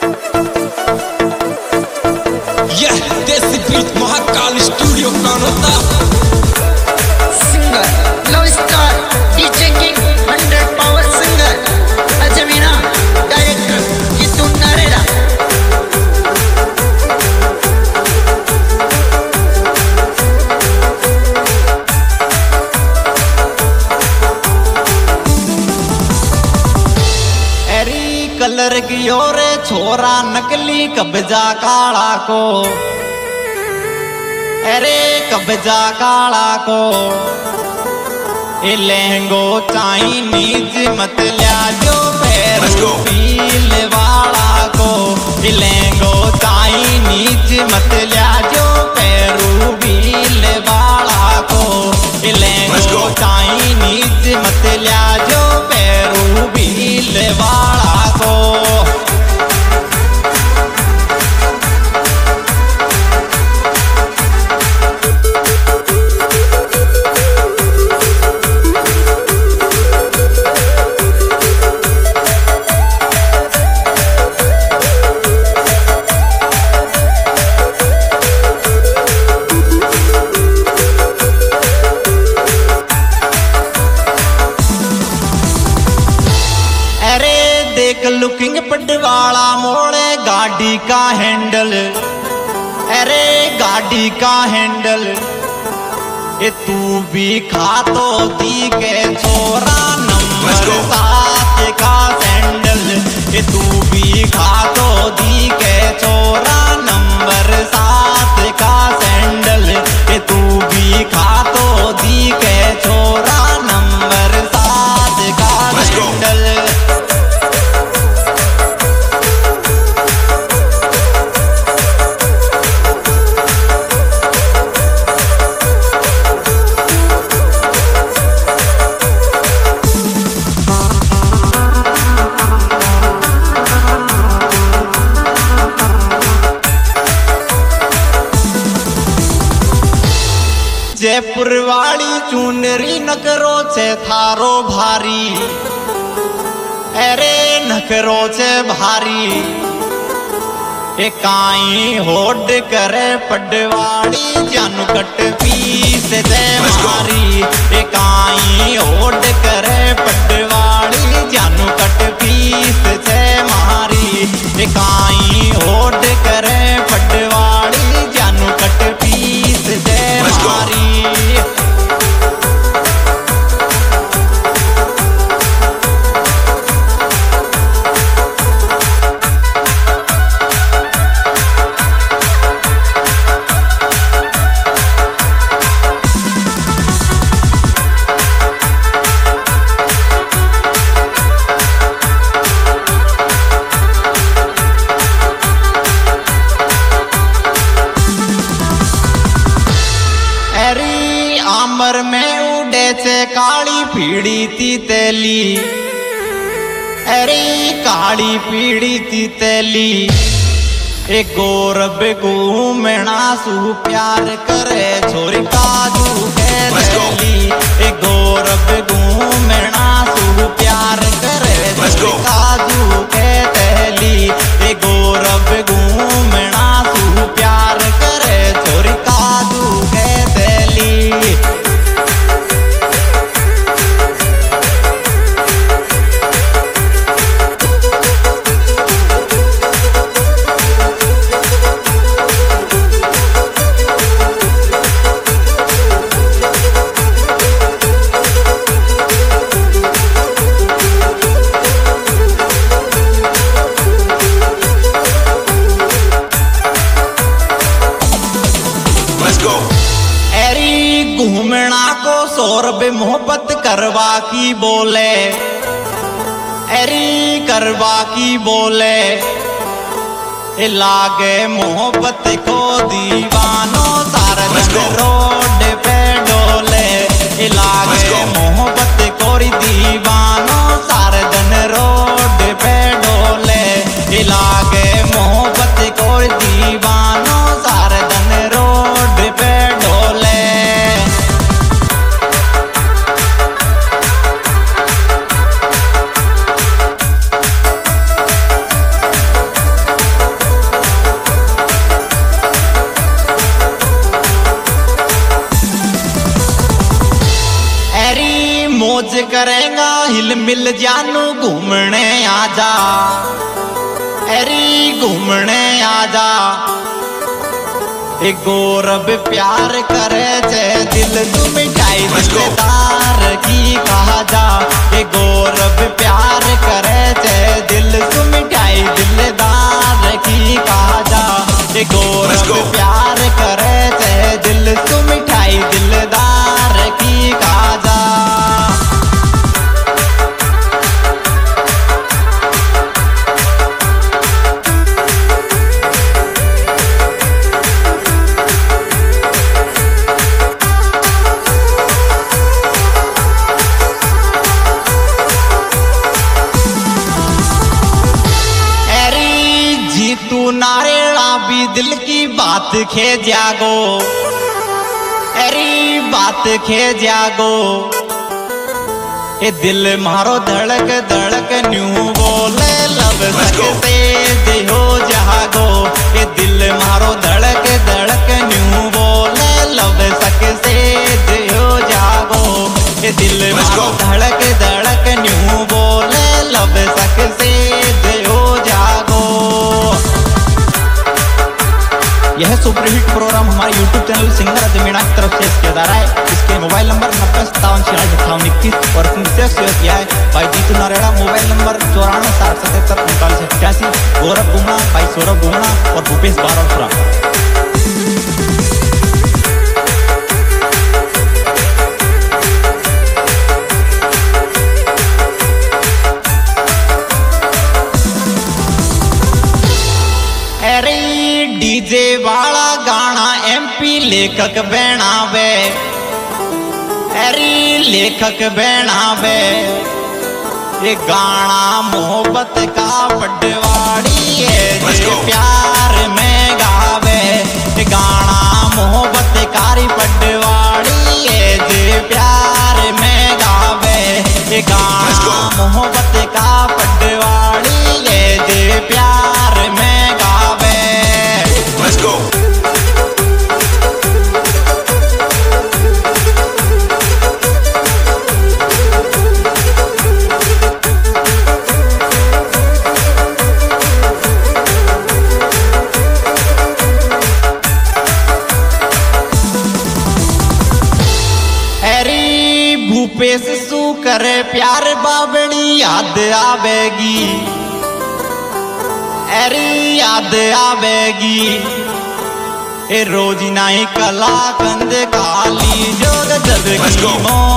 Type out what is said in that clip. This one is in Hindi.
देसी beat Mahakal studio Kanota singer love star DJ king 100 power singer Ajmeena director Geetu Narera एरी कलर की ओरे छोरा नकली कब्जा काला को अरे कब्जा काला को ए लहंगो चाइनीज मत लिया जो पैरों पील वाला को ए लहंगो चाइनीज मत लिया जो पैरों पील वाला को ए लहंगो चाइनीज मत लिया जो पैरों पील वाला को देख लुकिंग पटवाला मोड़े गाड़ी का हैंडल अरे गाड़ी का हैंडल ए तू भी खा तो दी के छोरा नंबर 7 का सैंडल ए तू भी खा तो दी के छोरा नंबर 7 का सैंडल ए तू भी खा तो दी के छोरा नंबर 7 का सैंडल जयपुर वाली चुनरी नकरो छे थारो भारी अरे नकरो छे भारी ए काई होड करे पडवाड़ी जानू कट पीस दे मारी ए काई होड करे पडवाड़ी जानू कट पीस दे मारी ए काई होड करे पडवाड़ी जानू कट पीस दे मारी आमर में उड़े छे काली पीड़ी ती तेली अरे काली पीड़ी ती तेली ए गौरव घूमना सु प्यार करे छोरी काजू के तेली ए गौरव घूमना सु प्यार करे छोरी काजू के तेली ए गौरव घूमना सु प्यार करे छोरी काजू के तेली घूमना को सौरभ मोहब्बत करवा की बोले एरी करवा की बोले ए लागे मोहब्बत को दीवानो सारे रोड पे डोले ए लागे मोहब्बत को दीवानो सारे दिन रोड पे डोले ए लागे मोहब्बत को दीवानो सारे दिन रोड पे डोले करेगा हिल मिल जानू घूमने आजा, अरे घूमने आजा। एक गौरव प्यार करे जे दिल तू मिठाई दिलदार की कहा जा। एक गौरव प्यार करे जे दिल तू मिठाई दिलदार की कहा जा। एक गौरव प्यार करे जे दिल तू मिठाई दिलदार की कहा जा। तू नारेड़ा भी दिल की बात खे जागो, अरे बात खे जागो। ये दिल मारो धड़क धड़क न्यू बोले लब सकते हो जागो। ये दिल मारो धड़क धड़क न्यू बोले लब सकते हो जागो। ये दिल मारो धड़क धड़क न्यू बोले लब सकते हो जागो। यह सुपरहिट प्रोग्राम हमारे YouTube channel singer Ajay Meena की तरफ से किया जा रहा है। इसके मोबाइल नंबर 9057465821 और सेव किया है भाई जीतू नारेड़ा। Mobile number 9467773988। गौरव गुमना, भाई सौरभ गुमना और भूपेश बारोटपुरा। डीजे वाला गाना MP लेखक बनावे, अरे लेखक बनावे। ये गाना मोहब्बत का पटवाड़ी है जो प्यार में गावे। ये गाना मोहब्बत कारी पटवाड़ी है जो प्यार में गावे। ये गाना मोहब्बत का पटवाड़ी है जो प्यार में गावे। Let's go. अरे भूपेश सू करे प्यार बाबड़ी याद आवेगी, अरे याद आवेगी। ए रोज नाई कला कंद काली जोग जब की